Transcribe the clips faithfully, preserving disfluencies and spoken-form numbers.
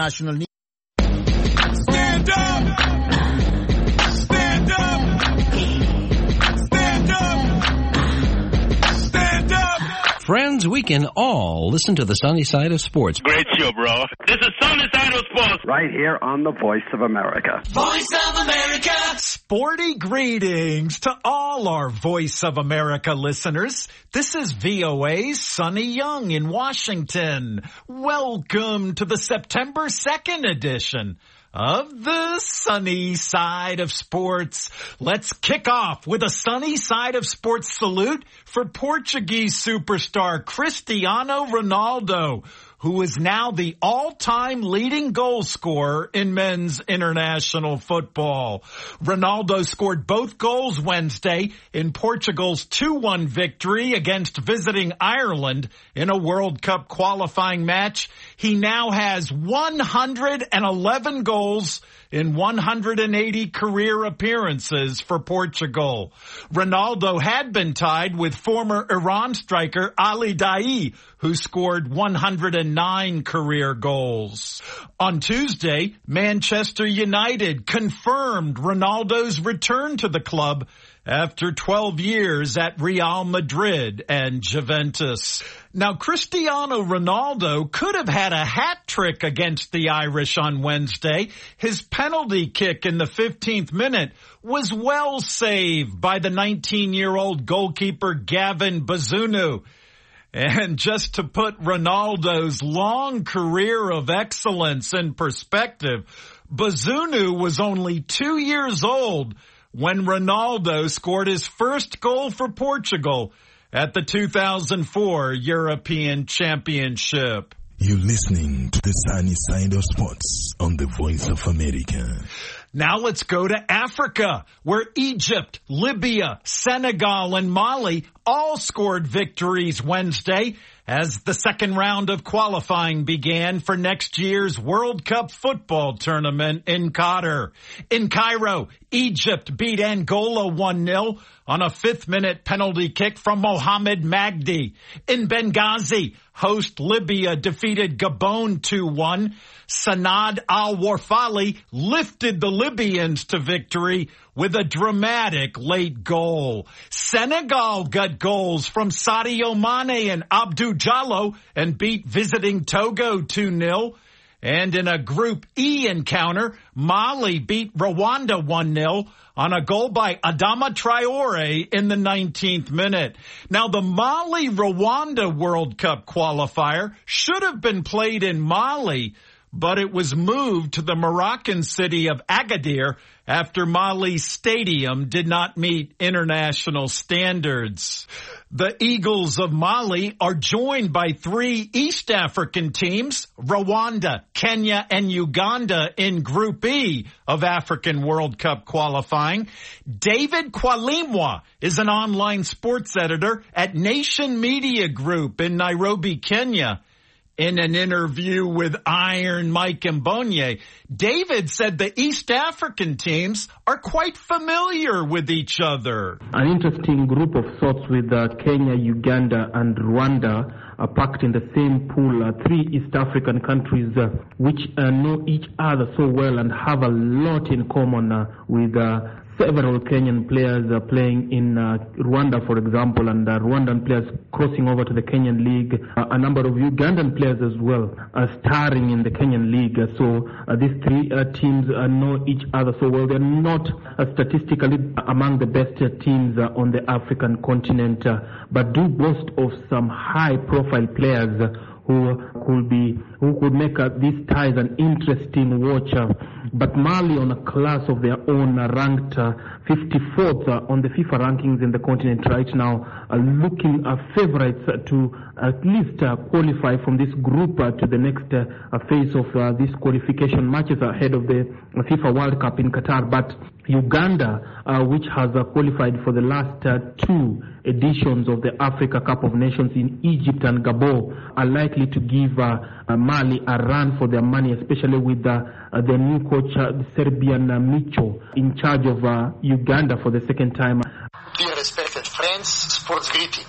National news. Stand up! Stand up! Stand up! Stand up! Friends, we can all listen to the sunny side of sports. Great show, bro. This is Sunny Side of Sports. Right here on the Voice of America. Voice of America! Sporty greetings to all our Voice of America listeners. This is V O A's Sonny Young in Washington. Welcome to the September second edition of the Sunny Side of Sports. Let's kick off with a Sunny Side of Sports salute for Portuguese superstar Cristiano Ronaldo, who is now the all-time leading goal scorer in men's international football. Ronaldo scored both goals Wednesday in Portugal's two one victory against visiting Ireland in a World Cup qualifying match. He now has one hundred eleven goals in one hundred eighty career appearances for Portugal. Ronaldo had been tied with former Iran striker Ali Daei, who scored one hundred nine career goals. On Tuesday, Manchester United confirmed Ronaldo's return to the club after twelve years at Real Madrid and Juventus. Now, Cristiano Ronaldo could have had a hat trick against the Irish on Wednesday. His penalty kick in the fifteenth minute was well saved by the nineteen-year-old goalkeeper Gavin Bazunu. And just to put Ronaldo's long career of excellence in perspective, Bazunu was only two years old when Ronaldo scored his first goal for Portugal at the two thousand four European Championship. You're listening to the Sunny Side of Sports on the Voice of America. Now let's go to Africa, where Egypt, Libya, Senegal, and Mali all scored victories Wednesday as the second round of qualifying began for next year's World Cup football tournament in Qatar. In Cairo, Egypt beat Angola one nil on a fifth-minute penalty kick from Mohamed Magdi. In Benghazi, host Libya defeated Gabon two one. Sanad Al-Warfali lifted the Libyans to victory with a dramatic late goal. Senegal got goals from Sadio Mane and Abdou Diallo and beat visiting Togo two nil. And in a Group E encounter, Mali beat Rwanda one nil on a goal by Adama Traore in the nineteenth minute. Now, the Mali-Rwanda World Cup qualifier should have been played in Mali, but it was moved to the Moroccan city of Agadir after Mali's stadium did not meet international standards. The Eagles of Mali are joined by three East African teams, Rwanda, Kenya, and Uganda in Group E of African World Cup qualifying. David Kwalimwa is an online sports editor at Nation Media Group in Nairobi, Kenya. In an interview with Iron Mike Mbonye, David said the East African teams are quite familiar with each other. An interesting group of sorts with uh, Kenya, Uganda, and Rwanda are packed in the same pool. Uh, three East African countries uh, which uh, know each other so well and have a lot in common uh, with uh, several Kenyan players uh, playing in uh, Rwanda, for example, and uh, Rwandan players crossing over to the Kenyan League. Uh, a number of Ugandan players as well uh, starring in the Kenyan League. Uh, so uh, these three uh, teams uh, know each other so well. They're not uh, statistically among the best uh, teams uh, on the African continent, uh, but do boast of some high-profile players uh, who could be, who could make uh, these ties an interesting watch. Uh, but Mali, on a class of their own, uh, ranked uh, fifty-fourth uh, on the FIFA rankings in the continent right now, uh, looking uh, favorites uh, to at least uh, qualify from this group uh, to the next uh, phase of uh, these qualification matches ahead of the uh, FIFA World Cup in Qatar. But Uganda, uh, which has uh, qualified for the last uh, two editions of the Africa Cup of Nations in Egypt and Gabon, are likely to give uh, uh, Mali a run for their money, especially with uh, uh, the new coach, uh, the Serbian uh, Micho, in charge of uh, Uganda for the second time. Dear respected friends, sports greetings.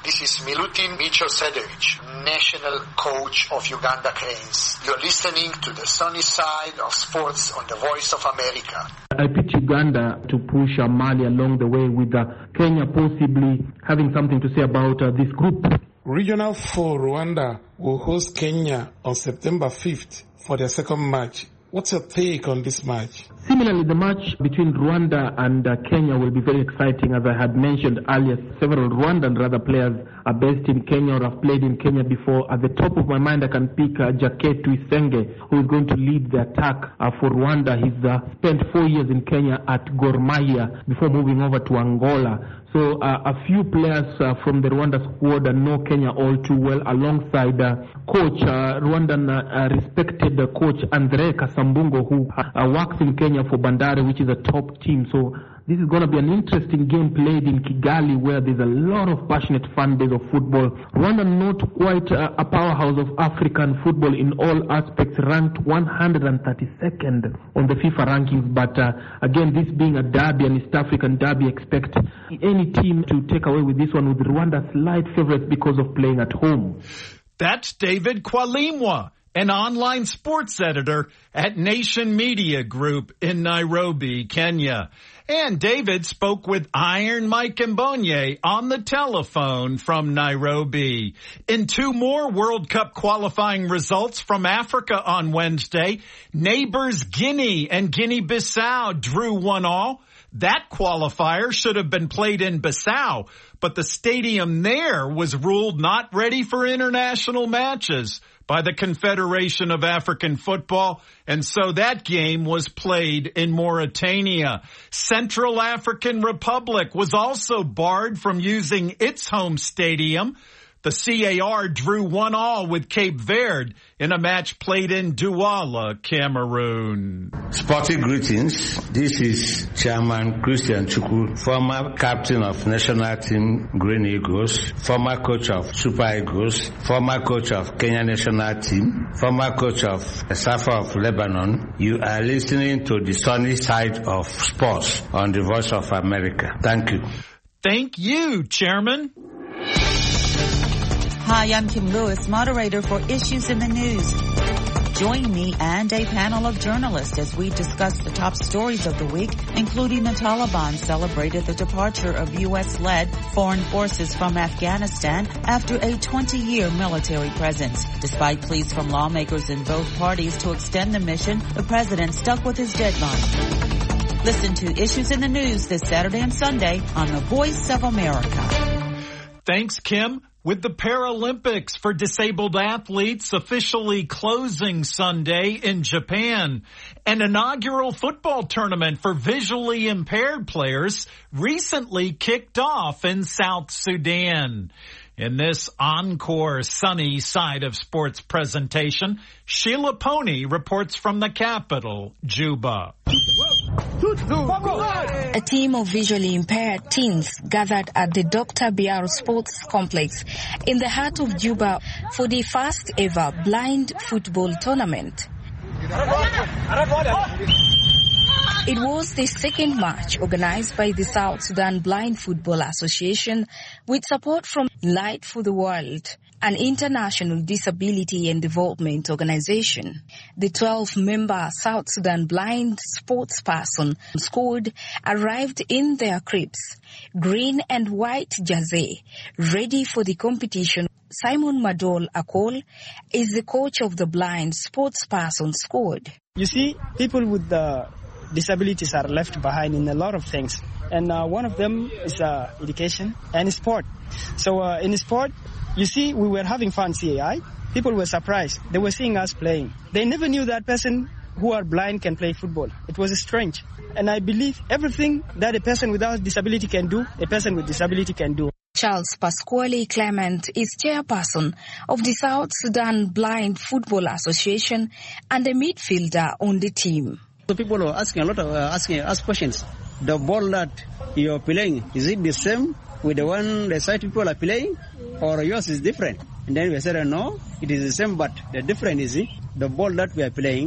This is Milutin Michosedovic, national coach of Uganda Cranes. You're listening to the sunny side of sports on the Voice of America. I picked Uganda to push uh, Mali along the way, with uh, Kenya possibly having something to say about uh, this group. Regional four Rwanda will host Kenya on September fifth for their second match. What's your take on this match? Similarly, the match between Rwanda and uh, Kenya will be very exciting. As I had mentioned earlier, several Rwandan rather players are based in Kenya or have played in Kenya before. At the top of my mind, I can pick uh, Jacquet Tuyisenge, who is going to lead the attack uh, for Rwanda. He's uh, spent four years in Kenya at Gor Mahia before moving over to Angola. So uh, a few players uh, from the Rwanda squad uh, know Kenya all too well, alongside uh, coach, uh, Rwandan uh, respected uh, coach Andre Kasambungo, who uh, works in Kenya for Bandari, which is a top team. So this is going to be an interesting game played in Kigali, where there's a lot of passionate fan base of football. Rwanda, not quite uh, a powerhouse of African football in all aspects, ranked one hundred thirty-second on the FIFA rankings. But uh, again, this being a derby, an East African derby, expect any team to take away with this one, with Rwanda slight favorites because of playing at home. That's David Kwalimwa, an online sports editor at Nation Media Group in Nairobi, Kenya. And David spoke with Iron Mike Mbonye on the telephone from Nairobi. In two more World Cup qualifying results from Africa on Wednesday, neighbors Guinea and Guinea-Bissau drew one all. That qualifier should have been played in Bissau, but the stadium there was ruled not ready for international matches by the Confederation of African Football, and so that game was played in Mauritania. Central African Republic was also barred from using its home stadium. The C A R drew one all with Cape Verde in a match played in Douala, Cameroon. Sporting greetings. This is Chairman Christian Chukwu, former captain of national team Green Eagles, former coach of Super Eagles, former coach of Kenya national team, former coach of Safa of Lebanon. You are listening to the sunny side of sports on the Voice of America. Thank you. Thank you, Chairman. Hi, I'm Kim Lewis, moderator for Issues in the News. Join me and a panel of journalists as we discuss the top stories of the week, including the Taliban celebrated the departure of U S-led foreign forces from Afghanistan after a twenty-year military presence. Despite pleas from lawmakers in both parties to extend the mission, the president stuck with his deadline. Listen to Issues in the News this Saturday and Sunday on the Voice of America. Thanks, Kim. With the Paralympics for disabled athletes officially closing Sunday in Japan, an inaugural football tournament for visually impaired players recently kicked off in South Sudan. In this encore sunny side of sports presentation, Sheila Pony reports from the capital, Juba. A team of visually impaired teens gathered at the Doctor Biaro Sports Complex in the heart of Juba for the first ever blind football tournament. It was the second match organized by the South Sudan Blind Football Association with support from Light for the World, an international disability and development organization. The twelve-member South Sudan Blind Sportsperson squad arrived in their cribs, green and white jersey, ready for the competition. Simon Madol Akol is the coach of the Blind Sportsperson squad. You see, people with the disabilities are left behind in a lot of things, and uh, one of them is uh, education and sport. So uh, in sport, you see, we were having fun C A I. People were surprised. They were seeing us playing. They never knew that person who are blind can play football. It was strange. And I believe everything that a person without disability can do, a person with disability can do. Charles Pasquale Clement is chairperson of the South Sudan Blind Football Association and a midfielder on the team. So people are asking a lot of uh, asking us questions. The ball that you're playing, is it the same with the one the sight people are playing, or yours is different? And then we said, no, it is the same, but the difference is the ball that we are playing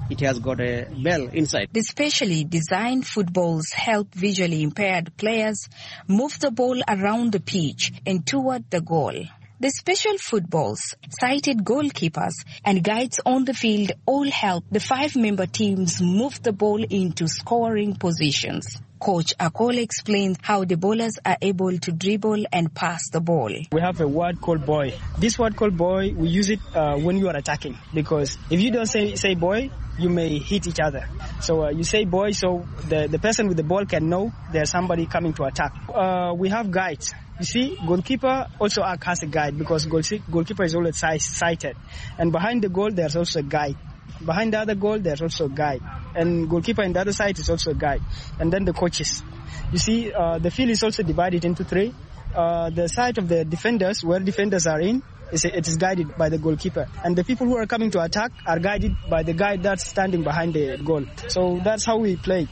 it has got a bell inside. The specially designed footballs help visually impaired players move the ball around the pitch and toward the goal. The special footballs, sighted goalkeepers and guides on the field all help the five-member teams move the ball into scoring positions. Coach Akole explains how the bowlers are able to dribble and pass the ball. We have a word called boy. This word called boy, we use it uh, when you are attacking, because if you don't say say boy, you may hit each other. So uh, you say boy, so the, the person with the ball can know there's somebody coming to attack. Uh, we have guides. You see, goalkeeper also acts as a guide, because goal, goalkeeper is always sighted. And behind the goal, there's also a guide. Behind the other goal, there's also a guide. And goalkeeper in the other side is also a guide. And then the coaches. You see, uh, the field is also divided into three. Uh, the side of the defenders, where defenders are in, is it is guided by the goalkeeper. And the people who are coming to attack are guided by the guide that's standing behind the goal. So that's how we play.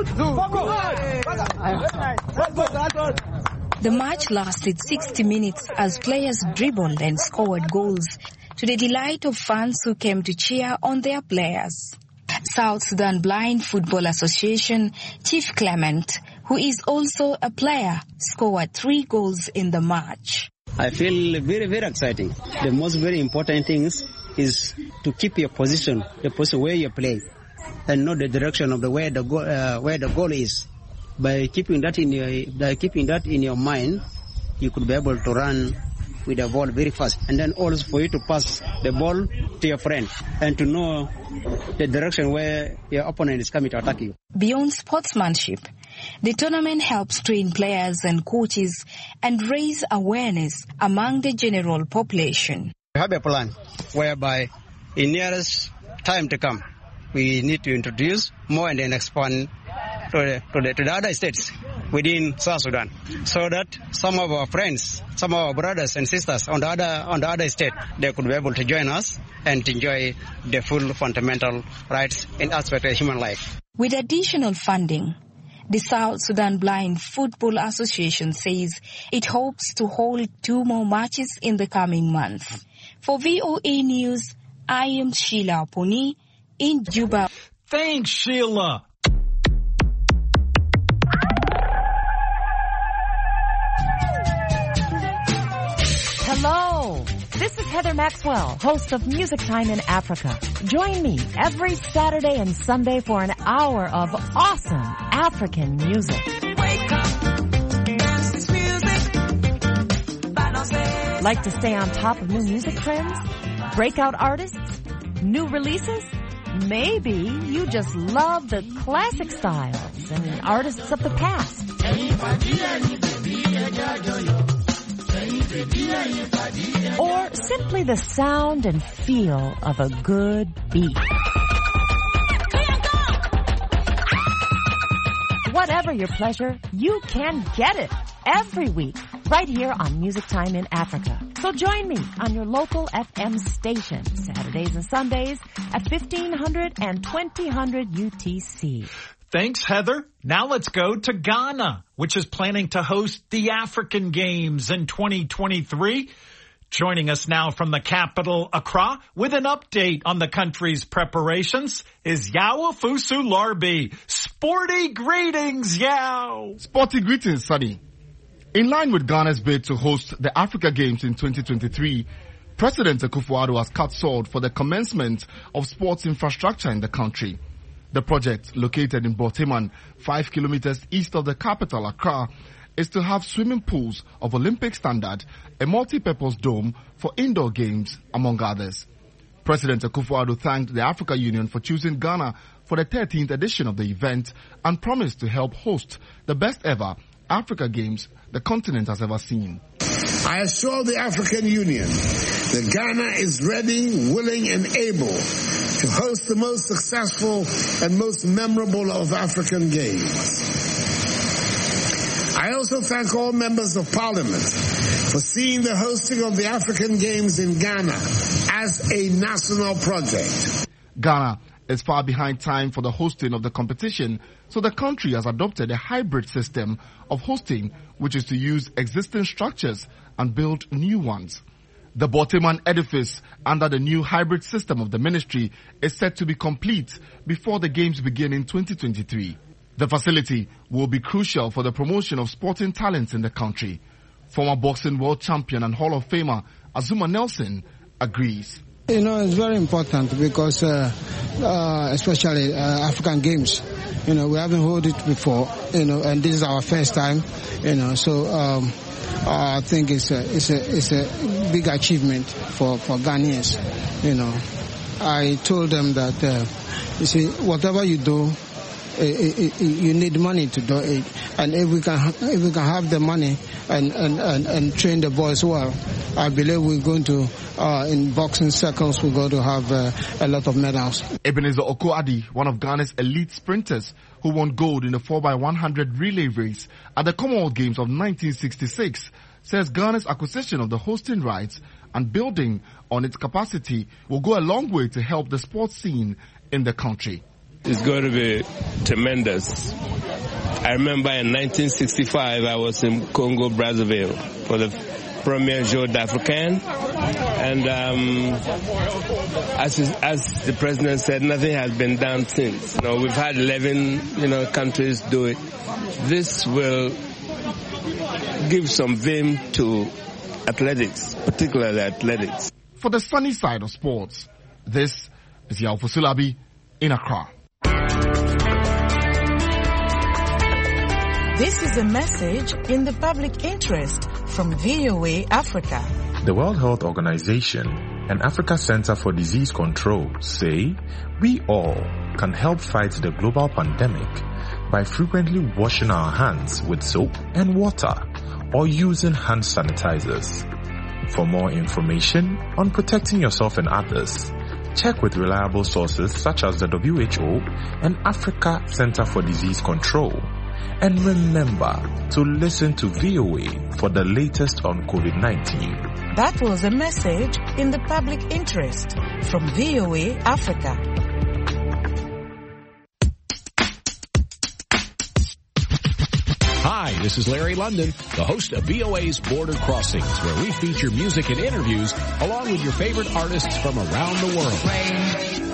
The match lasted sixty minutes as players dribbled and scored goals, to the delight of fans who came to cheer on their players. South Sudan Blind Football Association Chief Clement, who is also a player, scored three goals in the match. I feel very, very exciting. The most very important thing is, is to keep your position, the position where you play, and know the direction of the where the goal, uh, where the goal is. By keeping that in your, by keeping that in your mind, you could be able to run with the ball very fast, and then also for you to pass the ball to your friend and to know the direction where your opponent is coming to attack you. Beyond sportsmanship, the tournament helps train players and coaches and raise awareness among the general population. We have a plan whereby in nearest time to come, we need to introduce more and then expand to the, to the, to the other states within South Sudan, so that some of our friends, some of our brothers and sisters on the other on the other state, they could be able to join us and enjoy the full fundamental rights in aspect of human life. With additional funding, the South Sudan Blind Football Association says it hopes to hold two more matches in the coming months. For V O A News, I am Sheila Poni in Juba. Thanks, Sheila. Hello, this is Heather Maxwell, host of Music Time in Africa. Join me every Saturday and Sunday for an hour of awesome African music. Wake up, dance this music. Like to stay on top of new music trends? Breakout artists? New releases? Maybe you just love the classic styles and artists of the past. Or simply the sound and feel of a good beat. Whatever your pleasure, you can get it every week right here on Music Time in Africa. So join me on your local F M station Saturdays and Sundays at fifteen hundred and twenty hundred U T C. Thanks, Heather. Now let's go to Ghana, which is planning to host the African Games in twenty twenty-three. Joining us now from the capital, Accra, with an update on the country's preparations is Yao Fusu Larbi. Sporty greetings, Yao. Sporty greetings, Sunny. In line with Ghana's bid to host the Africa Games in twenty twenty-three, President Akufo-Addo has cut salt for the commencement of sports infrastructure in the country. The project, located in Borteman, five kilometers east of the capital, Accra, is to have swimming pools of Olympic standard, a multi-purpose dome for indoor games, among others. President Akufo-Addo thanked the Africa Union for choosing Ghana for the thirteenth edition of the event and promised to help host the best ever Africa Games the continent has ever seen. I assure the African Union that Ghana is ready, willing and able to host the most successful and most memorable of African Games. I also thank all members of Parliament for seeing the hosting of the African Games in Ghana as a national project. Ghana is far behind time for the hosting of the competition, so the country has adopted a hybrid system of hosting, which is to use existing structures and build new ones. The Boteman edifice under the new hybrid system of the ministry is set to be complete before the games begin in twenty twenty-three. The facility will be crucial for the promotion of sporting talents in the country. Former boxing world champion and Hall of Famer Azuma Nelson agrees. You know, it's very important because, uh, uh, especially uh, African Games, you know, we haven't held it before, you know, and this is our first time, you know, so um, I think it's a, it's a, it's a big achievement for, for Ghanaians, you know. I told them that, uh, you see, whatever you do, you need money to do it, and if we can if we can have the money and and, and, and train the boys well, I believe we're going to uh, in boxing circles we're going to have uh, a lot of medals. Ebenezer Oko-Adi, one of Ghana's elite sprinters who won gold in the four by one hundred relay race at the Commonwealth Games of nineteen sixty-six, says Ghana's acquisition of the hosting rights and building on its capacity will go a long way to help the sports scene in the country. It's going to be tremendous. I remember in nineteen sixty-five, I was in Congo, Brazzaville for the Premier Jeux d'Africain. And um, as, as the president said, nothing has been done since. You know, we've had eleven you know, countries do it. This will give some vim to athletics, particularly athletics. For the sunny side of sports, this is Yao Fusulabi in Accra. This is a message in the public interest from V O A Africa. The World Health Organization and Africa Center for Disease Control say we all can help fight the global pandemic by frequently washing our hands with soap and water or using hand sanitizers. For more information on protecting yourself and others, check with reliable sources such as the W H O and Africa Center for Disease Control. And remember to listen to V O A for the latest on COVID nineteen. That was a message in the public interest from V O A Africa. Hi, this is Larry London, the host of V O A's Border Crossings, where we feature music and interviews along with your favorite artists from around the world.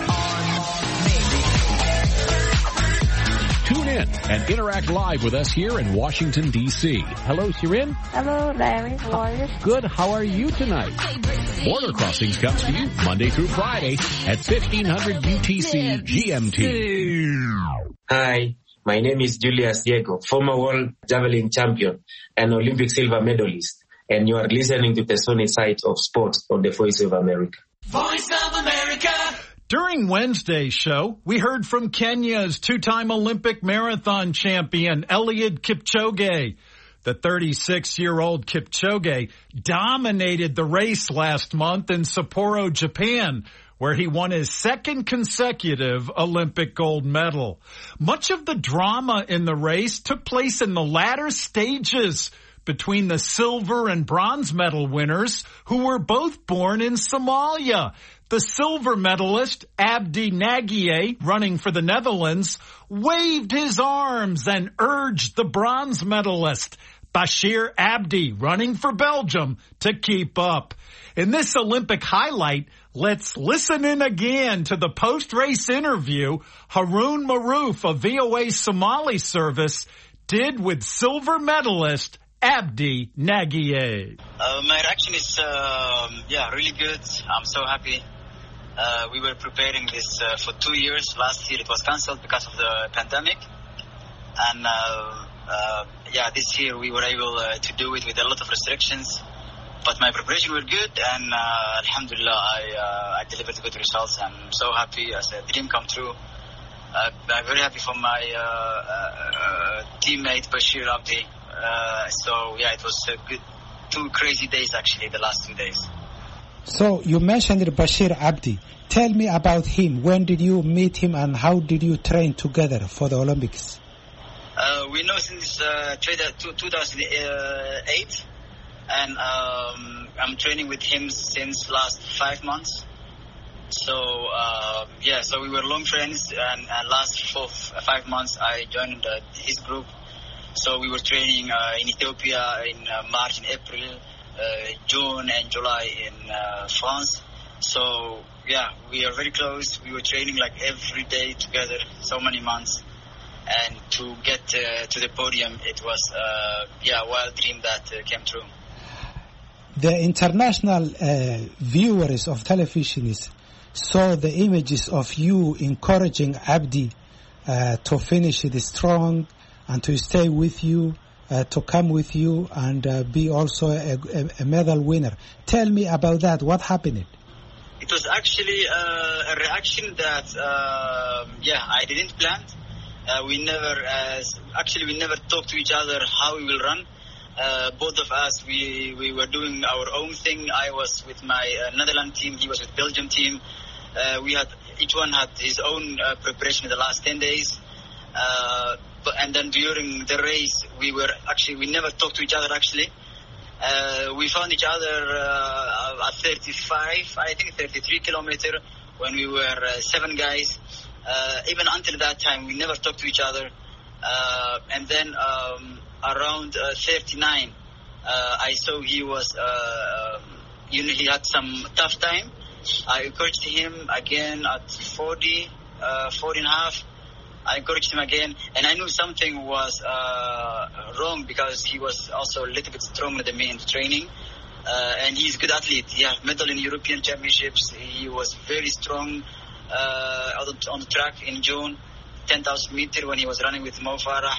Tune in and interact live with us here in Washington, D C Hello, Shirin. Hello, Larry. How are you? Good. How are you tonight? Border Crossings comes to you Monday through Friday at fifteen hundred U T C G M T. Hi, my name is Julius Diego, former world javelin champion and Olympic silver medalist, and you are listening to the sunny side of sports on the Voice of America. Voice of America. During Wednesday's show, we heard from Kenya's two-time Olympic marathon champion, Eliud Kipchoge. The thirty-six-year-old Kipchoge dominated the race last month in Sapporo, Japan, where he won his second consecutive Olympic gold medal. Much of the drama in the race took place in the latter stages between the silver and bronze medal winners, who were both born in Somalia. The silver medalist, Abdi Nagiye, running for the Netherlands, waved his arms and urged the bronze medalist, Bashir Abdi, running for Belgium, to keep up. In this Olympic highlight, let's listen in again to the post-race interview Haroon Maroof of V O A Somali service did with silver medalist Abdi Nagiye. Uh, my reaction is, uh, yeah, really good. I'm so happy. Uh, we were preparing this uh, for two years. Last year it was cancelled because of the pandemic. And uh, uh, yeah, this year we were able uh, to do it with a lot of restrictions. But my preparation were good, and uh, alhamdulillah, I, uh, I delivered good results. I'm so happy as a dream come true. Uh, I'm very happy for my uh, uh, teammate Bashir Abdi. Uh, so yeah, it was a good, two crazy days actually, the last two days. So you mentioned Bashir Abdi. Tell me about him. When did you meet him and how did you train together for the Olympics? Uh, we know since uh, two thousand eight, and um, I'm training with him since last five months. So uh, yeah, so we were long friends, and, and last four, five months I joined uh, his group. So we were training uh, in Ethiopia in uh, March and April. uh, June and July in uh, France. So yeah, we are very close. We were training like every day together, so many months. And to get uh, to the podium, it was uh, yeah, a wild dream that uh, came true. The international uh, viewers of television saw the images of you encouraging Abdi uh, to finish it strong and to stay with you, uh, to come with you and uh, be also a, a, a medal winner. Tell me about that. What happened? It was actually uh, a reaction that, uh, yeah, I didn't plan. Uh, we never, uh, actually, we never talked to each other how we will run. Uh, both of us, we, we were doing our own thing. I was with my uh, Netherlands team. He was with Belgium team. Uh, we had, each one had his own uh, preparation in the last ten days. Uh, but, and then during the race, we were actually, we never talked to each other actually. Uh, we found each other uh, at thirty-five, I think thirty-three kilometer when we were uh, seven guys. Uh, even until that time, we never talked to each other. Uh, and then um, around uh, thirty-nine, uh, I saw he was, uh, you know, he had some tough time. I encouraged him again at forty, uh, forty and a half. I encouraged him again, and I knew something was uh, wrong because he was also a little bit stronger than me in training. Uh, and he's a good athlete. He had medal in European Championships. He was very strong uh, on, the, on the track in June, ten thousand meter when he was running with Mo Farah.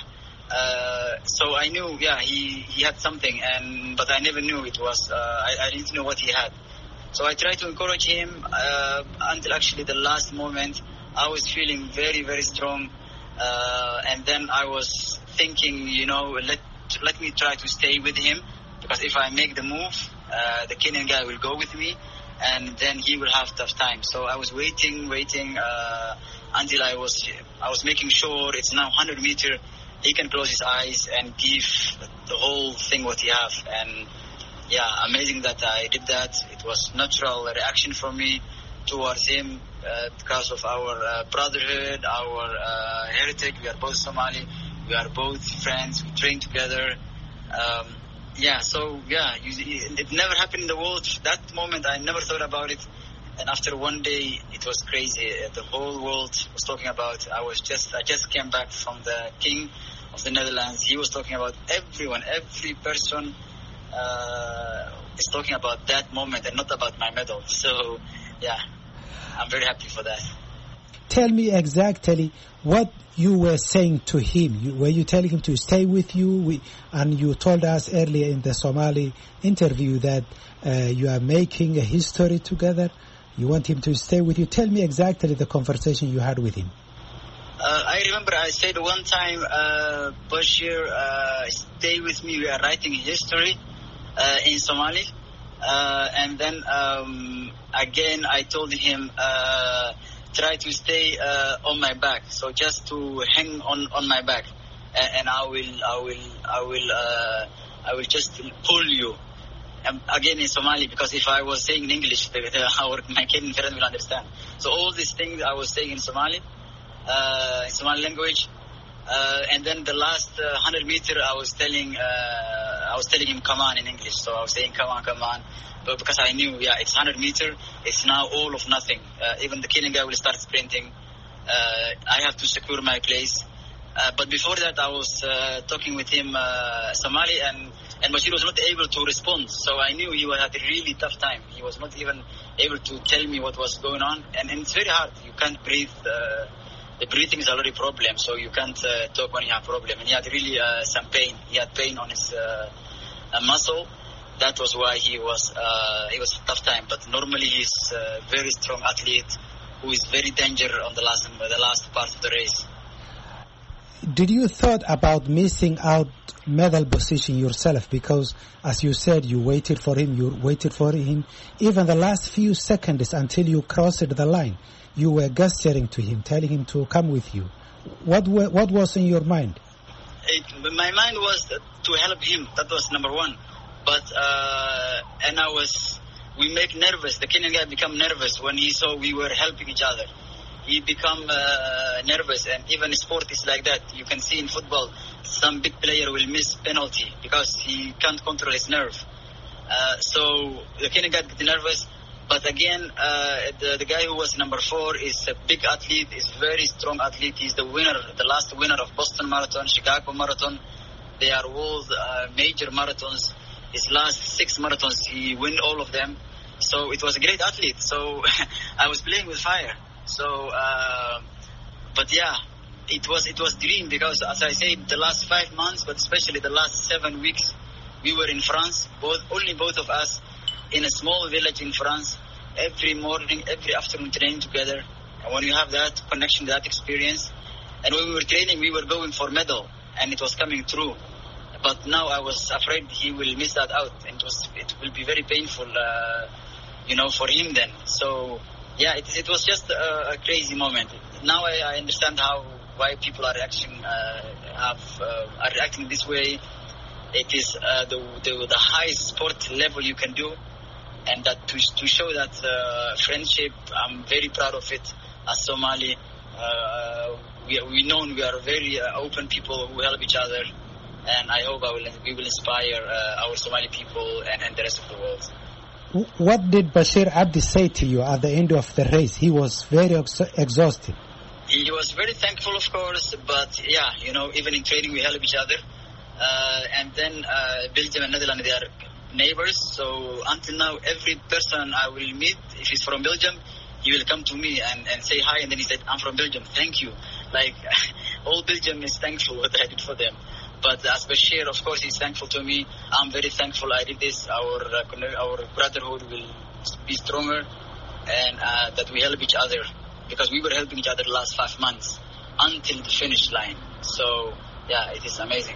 Uh, so I knew, yeah, he, he had something, and but I never knew it was, uh, I, I didn't know what he had. So I tried to encourage him uh, until actually the last moment. I was feeling very, very strong. Uh, and then I was thinking, you know, let let me try to stay with him. Because if I make the move, uh, the Kenyan guy will go with me. And then he will have tough time. So I was waiting, waiting uh, until I was I was making sure it's now one hundred meter. He can close his eyes and give the whole thing what he have. And yeah, amazing that I did that. It was natural reaction from me towards him uh, because of our uh, brotherhood, our uh, heritage. We are both Somali. We are both friends. We train together. Um, yeah, so yeah, you, it never happened in the world. That moment, I never thought about it. And after one day, it was crazy. The whole world was talking about. I was just, I just came back from the king of the Netherlands. He was talking about everyone, every person uh, is talking about that moment and not about my medal. So, yeah, I'm very happy for that. Tell me exactly what you were saying to him. You, were you telling him to stay with you? We, and you told us earlier in the Somali interview that uh, you are making a history together. You want him to stay with you. Tell me exactly the conversation you had with him. Uh, I remember I said one time, uh, Bashir, uh, stay with me. We are writing history uh, in Somali. Uh, and then um, again, I told him, uh, try to stay uh, on my back. So just to hang on, on my back, and, and I will, I will, I will, uh, I will just pull you. And again in Somali, because if I was saying in English, the, the, our, my Kenyan friend will understand. So all these things I was saying in Somali, uh, in Somali language. Uh, and then the last uh, one hundred meter, I was telling, uh, I was telling him, come on in English. So I was saying, come on, come on. But because I knew, yeah, it's one hundred meter. It's now all of nothing. Uh, even the Kenyan guy will start sprinting. Uh, I have to secure my place. Uh, but before that, I was uh, talking with him uh, Somali, and and Bashir was not able to respond. So I knew he had a really tough time. He was not even able to tell me what was going on, and, and it's very hard. You can't breathe. Uh, the breathing is already a problem, so you can't uh, talk when you have a problem. And he had really uh, some pain. He had pain on his uh, uh, muscle. That was why he was uh, he was a tough time. But normally he's a very strong athlete who is very dangerous on the last the last part of the race. Did you thought about missing out medal position yourself? Because, as you said, you waited for him, you waited for him. Even the last few seconds until you crossed the line, you were gesturing to him, telling him to come with you. What were, what was in your mind? It, my mind was to help him. That was number one. But, uh, and I was, we made nervous. The Kenyan guy became nervous when he saw we were helping each other. He become uh, nervous, and even sport is like that. You can see in football, some big player will miss penalty because he can't control his nerve. Uh, so the Kenyan guy got nervous. But again, uh, the, the guy who was number four is a big athlete, is very strong athlete. He's the winner, the last winner of Boston Marathon, Chicago Marathon. They are all uh, major marathons. His last six marathons, he win all of them. So it was a great athlete. So I was playing with fire. So, uh, but yeah, it was it was dream because, as I said, the last five months, but especially the last seven weeks, we were in France, both only both of us, in a small village in France, every morning, every afternoon training together. And when you have that connection, that experience, and when we were training, we were going for medal, and it was coming true. But now I was afraid he will miss that out, and it was it will be very painful, uh, you know, for him then. So yeah, it, it was just a, a crazy moment. Now I, I understand how why people are reacting uh, have uh, are reacting this way. It is uh, the, the the highest sport level you can do, and that to to show that uh, friendship, I'm very proud of it. As Somali, uh, we we known we are very uh, open people who help each other, and I hope I will we will inspire uh, our Somali people and, and the rest of the world. What did Bashir Abdi say to you at the end of the race? He was very ex- exhausted. He was very thankful, of course, but yeah, you know, even in training we help each other. Uh, and then uh, Belgium and Netherlands, they are neighbors. So until now, every person I will meet, if he's from Belgium, he will come to me and, and say hi. And then he said, I'm from Belgium, thank you. Like, all Belgium is thankful what I did for them. But as Bashir, of course, he's thankful to me. I'm very thankful I did this. Our uh, our brotherhood will be stronger, and uh, that we help each other. Because we were helping each other the last five months until the finish line. So, yeah, it is amazing.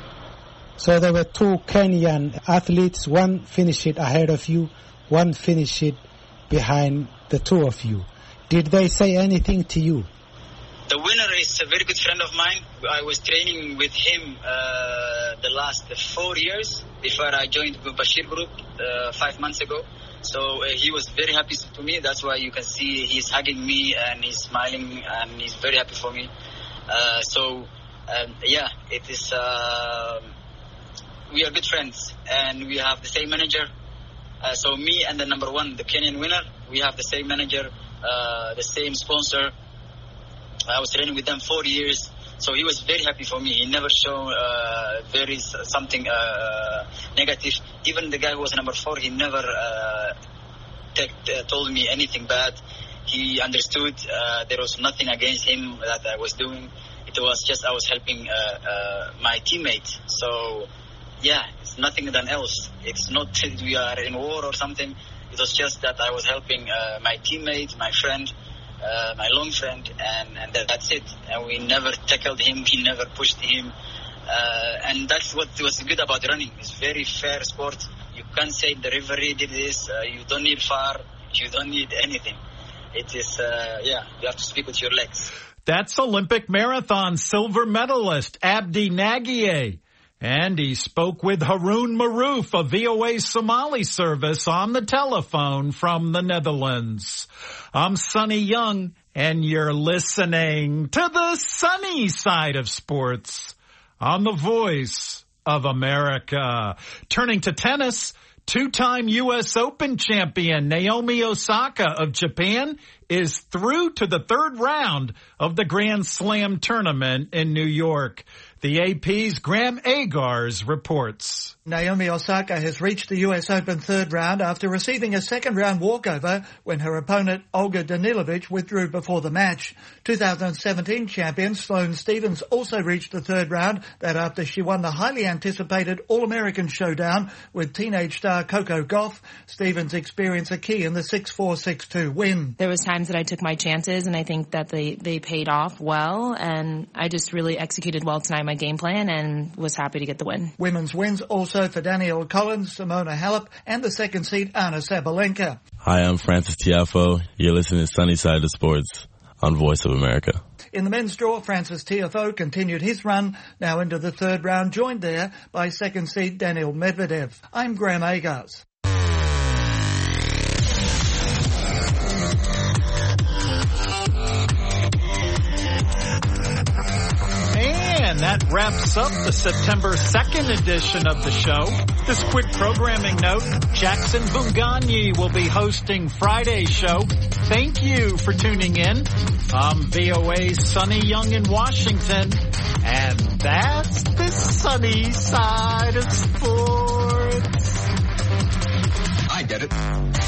So there were two Kenyan athletes. One finished it ahead of you, one finished it behind the two of you. Did they say anything to you? The winner is a very good friend of mine. I was training with him uh, the last four years before I joined the Bashir Group uh, five months ago. So uh, he was very happy to me. That's why you can see he's hugging me and he's smiling and he's very happy for me. Uh, so, um, yeah, it is... Uh, we are good friends and we have the same manager. Uh, so me and the number one, the Kenyan winner, we have the same manager, uh, the same sponsor. I was training with them four years. So he was very happy for me. He never showed uh, very something uh, negative. Even the guy who was number four, he never uh, te- uh, told me anything bad. He understood uh, there was nothing against him that I was doing. It was just I was helping uh, uh, my teammate. So, yeah, it's nothing than else. It's not we are in war or something. It was just that I was helping uh, my teammate, my friend, uh, my long friend, and, and that, that's it. And we never tackled him. We never pushed him. Uh, and that's what was good about running. It's very fair sport. You can't say the referee did this. Uh, you don't need V A R. You don't need anything. It is, uh, yeah, you have to speak with your legs. That's Olympic marathon silver medalist Abdi Nagiye. And he spoke with Haroon Maroof of V O A Somali service on the telephone from the Netherlands. I'm Sonny Young, and you're listening to the sunny side of sports on the Voice of America. Turning to tennis, two-time U S Open champion Naomi Osaka of Japan is through to the third round of the Grand Slam tournament in New York. The A P's Graham Agars reports. Naomi Osaka has reached the U S Open third round after receiving a second-round walkover when her opponent Olga Danilovic withdrew before the match. two thousand seventeen champion Sloane Stephens also reached the third round, that after she won the highly anticipated All-American showdown with teenage star Coco Gauff. Stephens experienced a key in the six four, six two win. There was times that I took my chances, and I think that they, they paid off well, and I just really executed well tonight my game plan and was happy to get the win. Women's wins also for Danielle Collins, Simona Halep, and the second seed Anna Sabalenka. Hi, I'm Francis Tiafoe. You're listening to Sunny Side of Sports on Voice of America. In the men's draw, Francis Tiafoe continued his run, now into the third round, joined there by second seed Daniil Medvedev. I'm Graham Agars. And that wraps up the September second edition of the show. This quick programming note, Jackson Bunganyi will be hosting Friday's show. Thank you for tuning in. I'm V O A's Sonny Young in Washington. And that's the sunny side of sports. I get it.